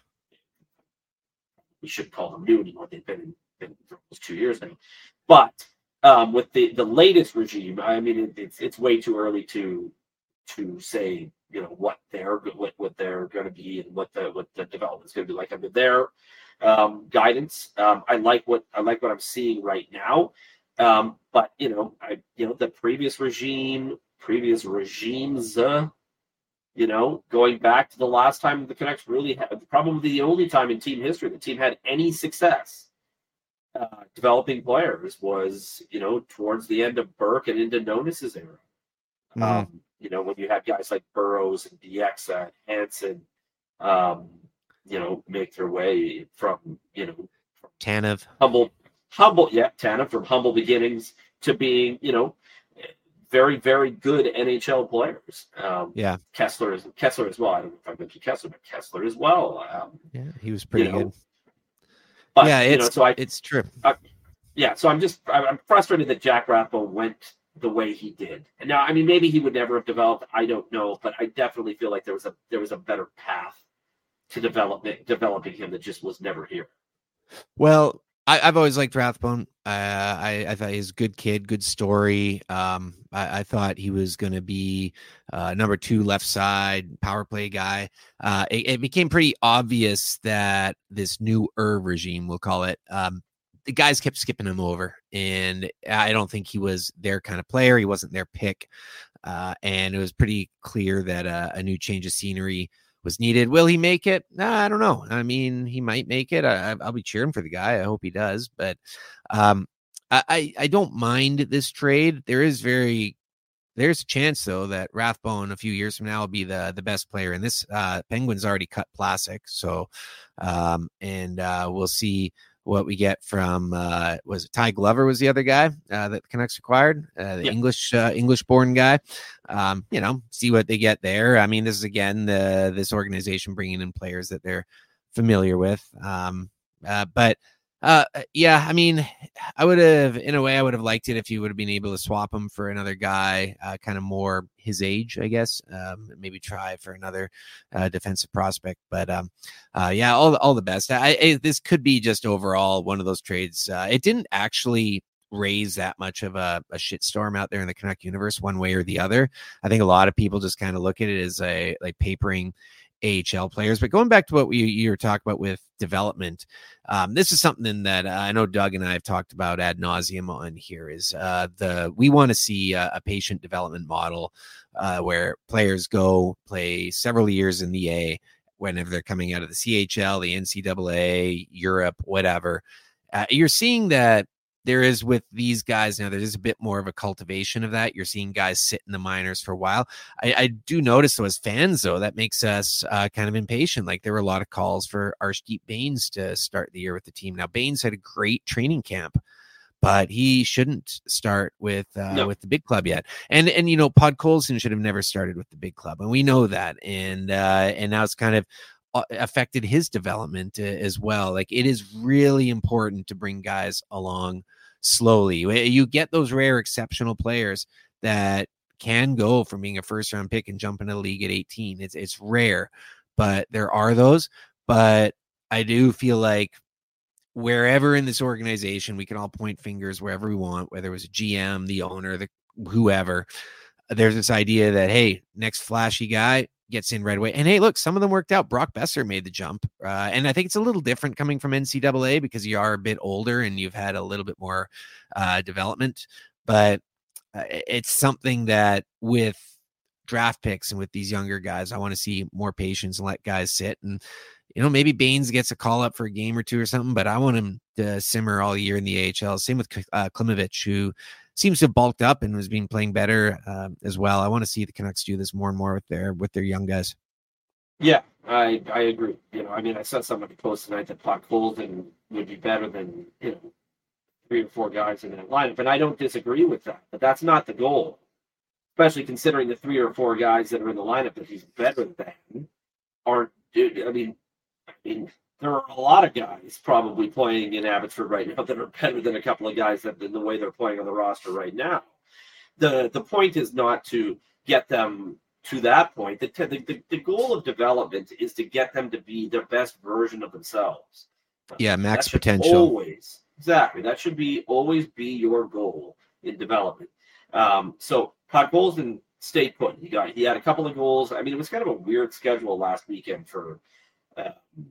we shouldn't call them new anymore. They've been, in, been for almost two years now. But um, with the, the latest regime, I mean, it, it's it's way too early to to say, you know, what they're what, what they're going to be and what the what the development's going to be like under their um, guidance. Um, I like what I like what I'm seeing right now. Um, but you know, I you know the previous regime. previous regimes, uh, you know, going back to the last time the Canucks really had, probably the only time in team history the team had any success uh, developing players was, you know, towards the end of Burke and into Nonis's era. Mm-hmm. Um, you know, when you had guys like Burroughs and Dieksa and Hansen, um, you know, make their way from, you know, from
Tanev.
Humble, humble, yeah, Tanev from humble beginnings to being, you know, very, very good N H L players. Um,
yeah.
Kessler is Kessler as well. I don't know if I mentioned Kessler, but Kessler as well. Um,
yeah, he was pretty you know, good.
But,
yeah, it's,
you know, so I,
it's true.
I, yeah, so I'm just I'm frustrated that Jack Rathbone went the way he did. And now, I mean, maybe he would never have developed. I don't know, but I definitely feel like there was a there was a better path to development developing him that just was never here.
Well, I, I've always liked Rathbone. Uh, I, I thought he was a good kid, good story. Um, I, I thought he was going to be uh, number two left side power play guy. Uh, it, it became pretty obvious that this new E R regime, we'll call it, um, the guys kept skipping him over, and I don't think he was their kind of player. He wasn't their pick, uh, and it was pretty clear that uh, a new change of scenery was needed. Will he make it? Nah, I don't know. I mean, he might make it. I, I'll be cheering for the guy. I hope he does. But um, I, I don't mind this trade. There is very There's a chance, though, that Rathbone a few years from now will be the, the best player. And this uh, Penguins already cut Vlasic. So, um, and uh, we'll see what we get from, uh, was it Ty Glover was the other guy uh, that the Canucks acquired, uh, the
yeah.
English, uh, English-born guy. Um, you know, see what they get there. I mean, this is, again, the this organization bringing in players that they're familiar with. Um, uh, but, Uh, yeah, I mean, I would have, in a way, I would have liked it if you would have been able to swap him for another guy, uh, kind of more his age, I guess. Um, maybe try for another uh, defensive prospect. But um, uh, yeah, all the, all the best. I, I this could be just overall one of those trades. Uh, it didn't actually raise that much of a, a shitstorm out there in the Canuck universe, one way or the other. I think a lot of people just kind of look at it as a like papering A H L players. But going back to what we you were talking about with development, um, this is something that uh, I know Doug and I have talked about ad nauseum on here. Is uh, the we want to see a, a patient development model uh, where players go play several years in the A whenever they're coming out of the C H L, the N C double A, Europe, whatever. Uh, you're seeing that. There is with these guys now, there is a bit more of a cultivation of that. You're seeing guys sit in the minors for a while. I, I do notice, though, as fans, though, that makes us uh, kind of impatient. Like there were a lot of calls for Arshdeep Bains to start the year with the team. Now, Bains had a great training camp, but he shouldn't start with uh, no. with the big club yet. And and you know, Podkolzin should have never started with the big club, and we know that. And uh, and now it's kind of affected his development uh, as well. Like it is really important to bring guys along slowly. You get those rare exceptional players that can go from being a first round pick and jump into the league at eighteen. It's it's rare, but there are those. But I do feel like wherever in this organization, we can all point fingers wherever we want, whether it was a G M, the owner, the whoever. There's this idea that, hey, next flashy guy gets in right away. And hey, look, some of them worked out. Brock Besser made the jump. Uh, and I think it's a little different coming from N C double A because you are a bit older and you've had a little bit more uh, development. But uh, it's something that with draft picks and with these younger guys, I want to see more patience and let guys sit. And, you know, maybe Bains gets a call up for a game or two or something, but I want him to simmer all year in the A H L. Same with uh, Klimovich, who seems to have bulked up and has been playing better uh, as well. I want to see the Canucks do this more and more with their with their young guys.
Yeah, I I agree. You know, I mean, I saw somebody post tonight that Podkolzin would be better than, you know, three or four guys in that lineup, and I don't disagree with that. But that's not the goal, especially considering the three or four guys that are in the lineup that he's better than aren't. I mean, I mean. There are a lot of guys probably playing in Abbotsford right now that are better than a couple of guys that in the way they're playing on the roster right now. The the point is not to get them to that point. The, the, the goal of development is to get them to be their best version of themselves.
Yeah, max potential.
Always. Exactly. That should be always be your goal in development. Um, so Podkolzin stayed put. He got he had a couple of goals. I mean, it was kind of a weird schedule last weekend for uh,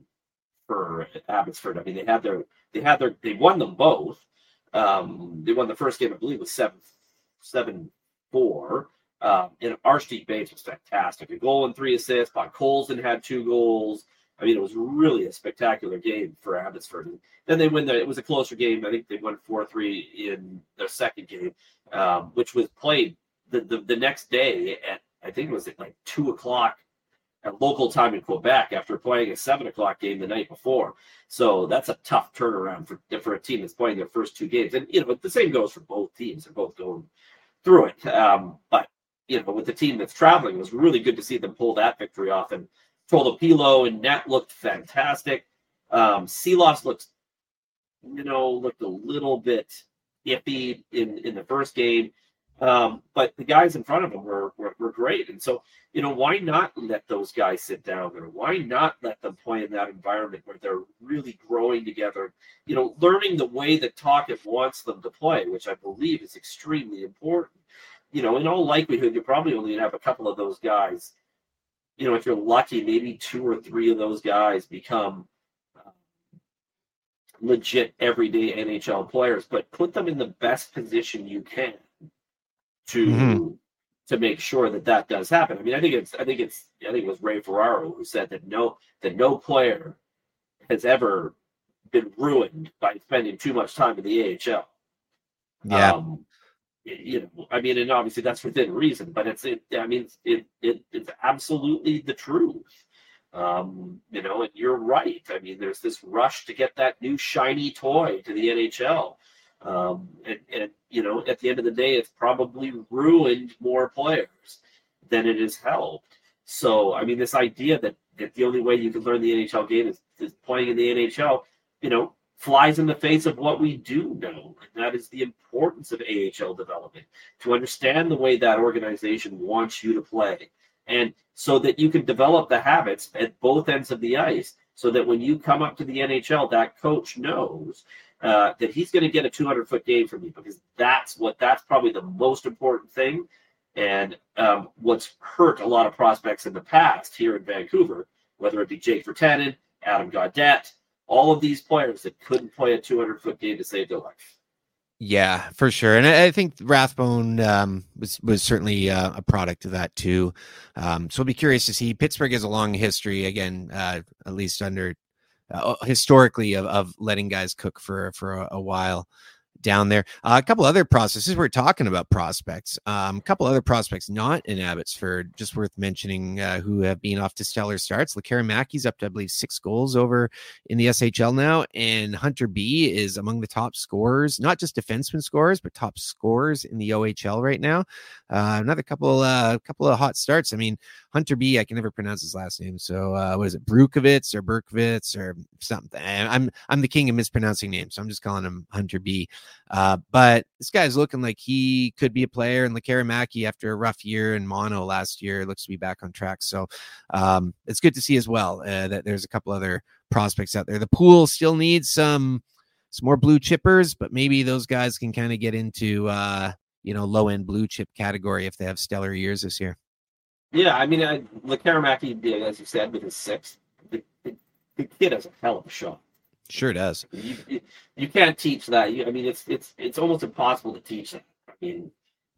for Abbotsford. I mean, they had their, they had their, they won them both. Um, they won the first game, I believe, was seven, seven, four. Um, and Arshdeep Bains was fantastic. A goal and three assists. Podkolzin had two goals. I mean, it was really a spectacular game for Abbotsford. And then they win the, it was a closer game. I think they won four three in their second game, um, which was played the, the, the next day at, I think it was at like two o'clock at local time in Quebec after playing a seven o'clock game the night before. So that's a tough turnaround for, for a team that's playing their first two games. And, you know, the same goes for both teams. They're both going through it. Um, but, you know, with the team that's traveling, it was really good to see them pull that victory off. And Tolopilo and Net looked fantastic. Um, Silas looked, you know, looked a little bit iffy in, in the first game. Um, but the guys in front of them were, were were great. And so, you know, why not let those guys sit down there? Why not let them play in that environment where they're really growing together, you know, learning the way that Tocchet wants them to play, which I believe is extremely important. You know, in all likelihood, you're probably only going to have a couple of those guys. You know, if you're lucky, maybe two or three of those guys become uh, legit everyday N H L players, but put them in the best position you can to mm-hmm. to make sure that that does happen. I mean, I think it's, I think it's, I think it was Ray Ferraro who said that no, that no player has ever been ruined by spending too much time in the A H L.
Yeah.
Um, you know, I mean, and obviously that's within reason, but it's, it, I mean, it, it, it's absolutely the truth. Um, you know, and you're right. I mean, there's this rush to get that new shiny toy to the N H L. Um, and, and, you know, at the end of the day, it's probably ruined more players than it has helped. So, I mean, this idea that, that the only way you can learn the N H L game is, is playing in the N H L, you know, flies in the face of what we do know. And that is the importance of A H L development, to understand the way that organization wants you to play. And so that you can develop the habits at both ends of the ice, so that when you come up to the N H L, that coach knows uh, that he's going to get a two hundred foot game from you, because that's what that's probably the most important thing. And um, what's hurt a lot of prospects in the past here in Vancouver, whether it be Jake Virtanen, Adam Gaudette, all of these players that couldn't play a two hundred foot game to save their life.
Yeah, for sure. And I, I think Rathbone um, was was certainly uh, a product of that too. Um, so I'll be curious to see. Pittsburgh has a long history, again, uh, at least under uh, historically of, of letting guys cook for, for a, a while down there. Uh, a couple other processes. We're talking about prospects. Um, a couple other prospects not in Abbotsford, just worth mentioning, uh, who have been off to stellar starts. Lekara-Mackey's up to, I believe, six goals over in the S H L now, and Hunter B is among the top scorers, not just defenseman scorers, but top scorers in the O H L right now. Uh, another couple, uh, couple of hot starts. I mean, Hunter B, I can never pronounce his last name. So uh, what is it, Brukovitz or Berkovitz or something? I'm I'm the king of mispronouncing names, so I'm just calling him Hunter B. Uh, but this guy's looking like he could be a player, and Lekara-Mackey, after a rough year in mono last year, looks to be back on track. So um, it's good to see as well uh, that there's a couple other prospects out there. The pool still needs some some more blue chippers, but maybe those guys can kind of get into uh, you know low end blue chip category if they have stellar years this year.
Yeah, I mean, I, Lekara-Mackey, as you said, with his six, the, the, the kid has a hell of a shot.
Sure does.
You, you, you can't teach that. You, I mean, it's it's it's almost impossible to teach that. I mean,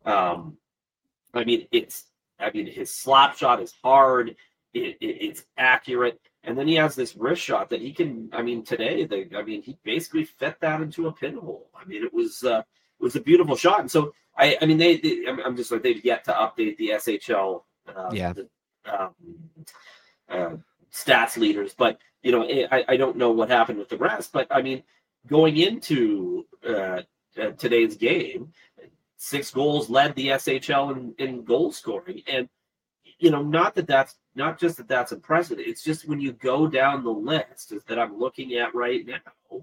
um, I mean, it's I mean, his slap shot is hard. It, it, it's accurate, and then he has this wrist shot that he can. I mean, today, the I mean, he basically fit that into a pinhole. I mean, it was uh, it was a beautiful shot. And so, I I mean, they, they I'm, I'm just like they've yet to update the S H L. Uh,
yeah.
The, um, uh, stats leaders, but you know, I, I don't know what happened with the rest. But I mean, going into uh, uh, today's game, six goals led the S H L in, in goal scoring, and you know, not that that's not just that that's impressive. It's just when you go down the list that I'm looking at right now,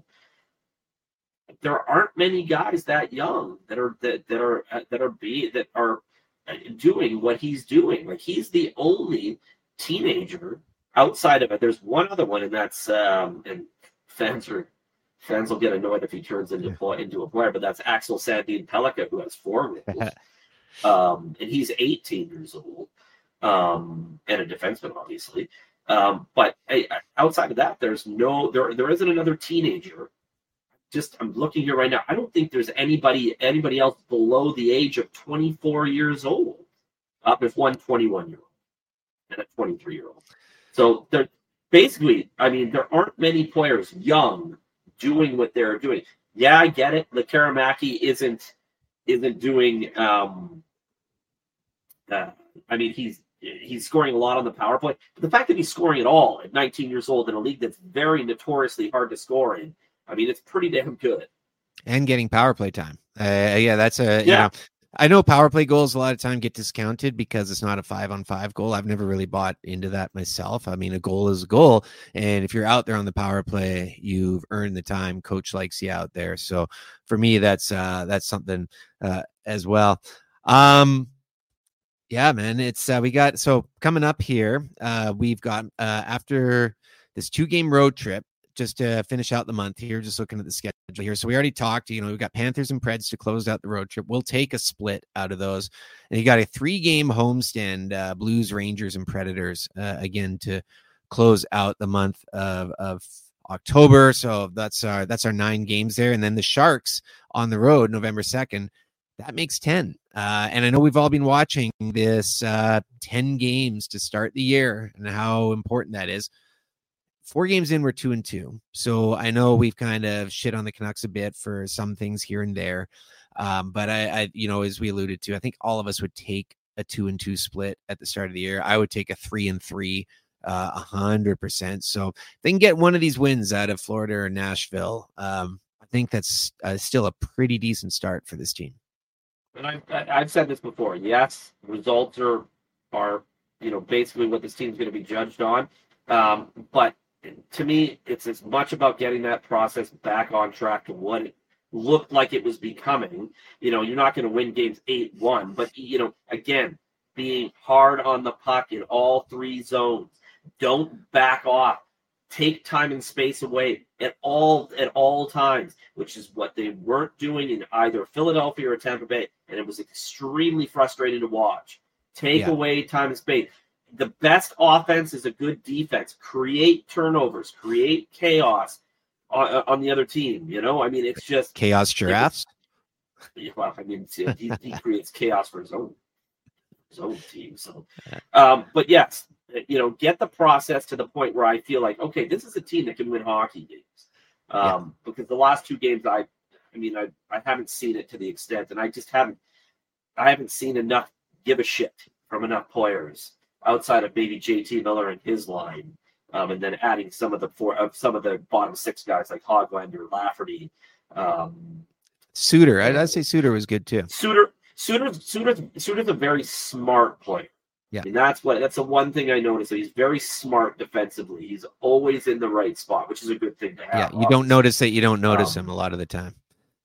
there aren't many guys that young that are that that are that are be that are doing what he's doing. Like, he's the only teenager outside of it. There's one other one, and that's um, and fans are fans will get annoyed if he turns into play, into a player, but that's Axel Sandin Pellikka, who has four goals, um, and he's eighteen years old, um, and a defenseman, obviously. Um, but I, outside of that, there's no there there isn't another teenager. Just I'm looking here right now. I don't think there's anybody anybody else below the age of twenty-four years old. Uh, there's one twenty-one year old and a twenty-three year old. So they're basically, I mean, there aren't many players young doing what they're doing. Yeah, I get it. Lekara-Mackey isn't isn't doing. Um, uh, I mean, he's he's scoring a lot on the power play. But the fact that he's scoring at all at nineteen years old in a league that's very notoriously hard to score in, I mean, it's pretty damn good.
And getting power play time. Uh, yeah, that's a, you
yeah.
know, I know power play goals a lot of time get discounted because it's not a five on five goal. I've never really bought into that myself. I mean, a goal is a goal. And if you're out there on the power play, you've earned the time. Coach likes you out there. So for me, that's, uh, that's something, uh, as well. Um, yeah, man, it's, uh, we got, so coming up here, uh, we've got, uh, after this two game road trip, just to finish out the month here, just looking at the schedule here. So we already talked, you know, we've got Panthers and Preds to close out the road trip. We'll take a split out of those. And you got a three game homestand, uh, Blues, Rangers, and Predators, uh, again, to close out the month of, of October. So that's our, that's our nine games there. And then the Sharks on the road, November second, that makes ten. Uh, and I know we've all been watching this uh, ten games to start the year and how important that is. Four games in, we're two and two. So I know we've kind of shit on the Canucks a bit for some things here and there. Um, but I, I, you know, as we alluded to, I think all of us would take a two and two split at the start of the year. I would take a three and three, uh, a hundred percent. So they can get one of these wins out of Florida or Nashville. Um, I think that's uh, still a pretty decent start for this team.
And I've, I've said this before. Yes, results are, are, you know, basically what this team's going to be judged on. Um, but to me, it's as much about getting that process back on track to what it looked like it was becoming. You know, you're not going to win games eight one, but, you know, again, being hard on the puck in all three zones. Don't back off. Take time and space away at all at all times, which is what they weren't doing in either Philadelphia or Tampa Bay, and it was extremely frustrating to watch. Take
Yeah.
away time and space. The best offense is a good defense. Create turnovers, create chaos on, on the other team. You know, I mean, it's just
Chaos Giraffes.
Well, I mean, he, he creates chaos for his own his own team. So, um, but yes, you know, get the process to the point where I feel like, okay, this is a team that can win hockey games. Um, yeah. Because the last two games, I, I mean, I, I haven't seen it to the extent, and I just haven't, I haven't seen enough give a shit from enough players outside of maybe J T Miller and his line, um, and then adding some of the four of some of the bottom six guys like Hoglander, Lafferty, um,
Suter. I'd, I'd say Suter was good too.
Suter, Suter, Suter, Suter's a very smart player.
Yeah,
I mean, that's what that's the one thing I noticed. He's very smart defensively. He's always in the right spot, which is a good thing to have.
Yeah, you
obviously.
don't notice that. You don't notice
um,
him a lot of the time.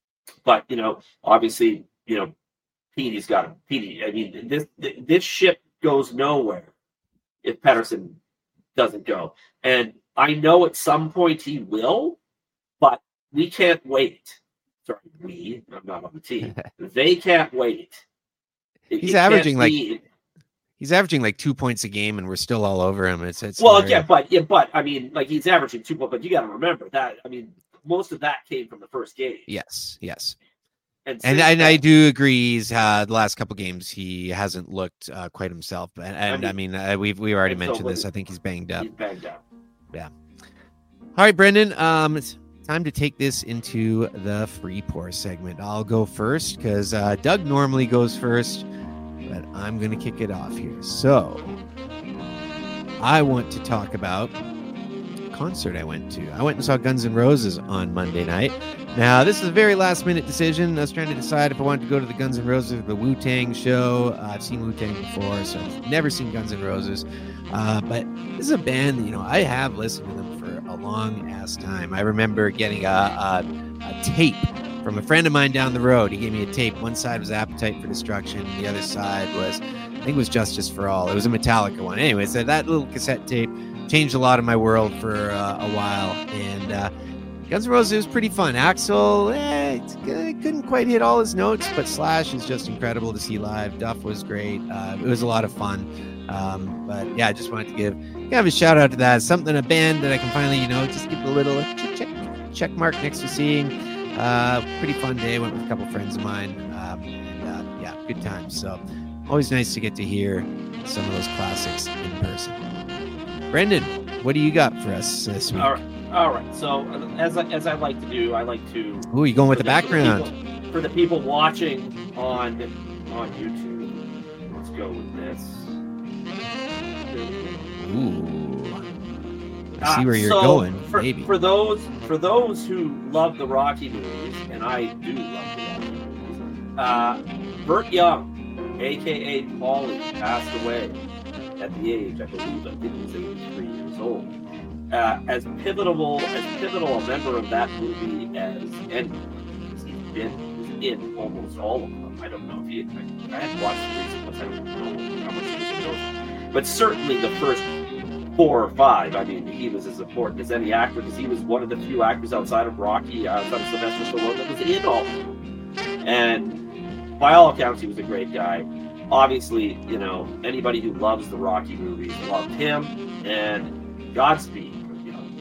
But you know, obviously, you know, Petey's got him. Petey. I mean, this this ship goes nowhere if Pettersson doesn't go. And I know at some point he will, but we can't wait. Sorry, we. I'm not on the team. They can't wait. It,
He's
it
averaging like.
be,
He's averaging like two points a game, and we're still all over him. It's it's
well, yeah, but yeah, but I mean, like he's averaging two points, but you got to remember that. I mean, most of that came from the first game.
Yes, yes,
and
and, and I do agree. He's uh, the last couple games he hasn't looked uh, quite himself, and, and I mean, I mean uh, we've we've already mentioned so this. I think he's banged up.
He's banged up.
Yeah. All right, Brendan. Um, it's time to take this into the free pour segment. I'll go first because uh, Doug normally goes first. But I'm going to kick it off here. So I want to talk about a concert I went to. I went and saw Guns N' Roses on Monday night. Now, this is a very last minute decision. I was trying to decide if I wanted to go to the Guns N' Roses or the Wu-Tang show. Uh, I've seen Wu-Tang before, so I've never seen Guns N' Roses. Uh, but this is a band that, you know, I have listened to them for a long ass time. I remember getting a, a, a tape from a friend of mine down the road. He gave me a tape. One side was Appetite for Destruction. The other side was, I think it was Justice for All. It was a Metallica one. Anyway, so that little cassette tape changed a lot of my world for uh, a while. And uh, Guns N' Roses was pretty fun. Axl, eh, it couldn't quite hit all his notes, but Slash is just incredible to see live. Duff was great. Uh, it was a lot of fun. Um, but yeah, I just wanted to give kind of a shout out to that. It's something, a band that I can finally, you know, just give a little check, check mark next to seeing. Uh, pretty fun day. Went with a couple friends of mine. Um, and, uh, yeah, good times. So always nice to get to hear some of those classics in person. Brendan, what do you got for us this week?
All right. All right. So as I, as I like to do, I like to.
Ooh, you going with the, the background?
For the, people, for the people watching on on YouTube, let's go with this.
Ooh. I see where you're
uh, so
going.
For,
maybe.
for those for those who love the Rocky movies, and I do love the Rocky movies, uh, Burt Young, aka Paulie, passed away at the age, I believe, I think he was eighty-three years old. Uh, as pivotal as pivotal a member of that movie as any, because he's been he's in almost all of them. I don't know if he. I, I hadn't watched the recent ones. I don't know how much he was in those, but certainly the first four or five. I mean, he was as important as any actor because he was one of the few actors outside of Rocky, outside of Sylvester Stallone, that was in all of them. And by all accounts, he was a great guy. Obviously, you know, anybody who loves the Rocky movies loved him. And Godspeed. You know.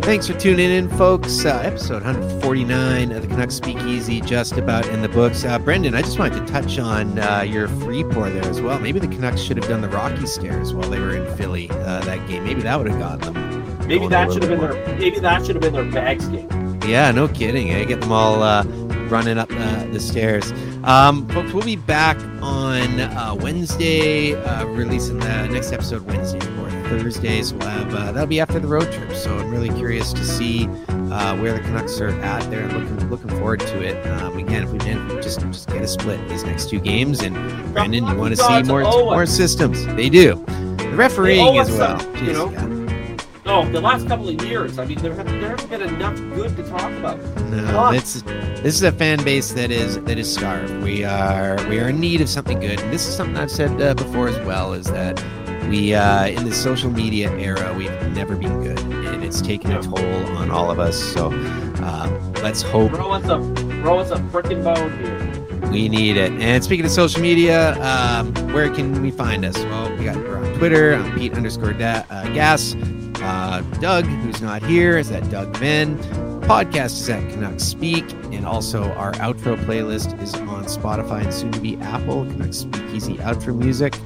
Thanks for tuning in, folks. Uh, episode one forty-nine of the Canucks Speakeasy just about in the books. Uh, Brendan, I just wanted to touch on uh, your free pour there as well. Maybe the Canucks should have done the Rocky Stairs while they were in Philly uh, that game. Maybe that would have gotten them.
Maybe that should have been more. their. Maybe that should have been their bags game.
Yeah, no kidding. Eh? Get them all uh, running up uh, the stairs. Um, folks, we'll be back on uh, Wednesday, uh, releasing the next episode Wednesday or Thursday. So we'll have, uh, that'll be after the road trip. So I'm really curious to see uh, where the Canucks are at there. Looking looking forward to it. Um, again, if we can just just get a split these next two games, and Brendan, you want to see more more systems? They do. The refereeing as well.
Some,
Jeez,
you know.
yeah.
Oh, the last couple of years. I mean, there hasn't, there hasn't been enough good to talk about.
No, it's this is a fan base that is that is starved. We are we are in need of something good, and this is something I've said uh, before as well. Is that we uh, in the social media era, we've never been good, and it's taken a toll on all of us. So uh, let's hope.
Throw us a throw us a frickin' bone here.
We need it. And speaking of social media, um, where can we find us? Well, we got we're on Twitter. I'm Pete underscore da- uh, Gas. Uh, Doug, who's not here, is at Doug Vin. Podcast is at Canucks Speak, and also our outro playlist is on Spotify and soon to be Apple. Canucks Speakeasy outro music.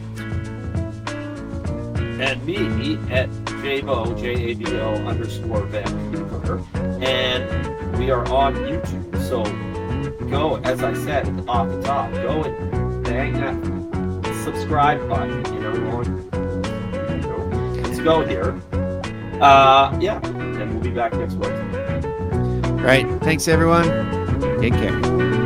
And me at Jabo, J A B O underscore Vancouver, and we are on YouTube. So go, as I said off the top, go and bang that subscribe button. You know, on, you know let's go here. Uh, yeah, and we'll be back next week.
All right. Thanks, everyone. Take care.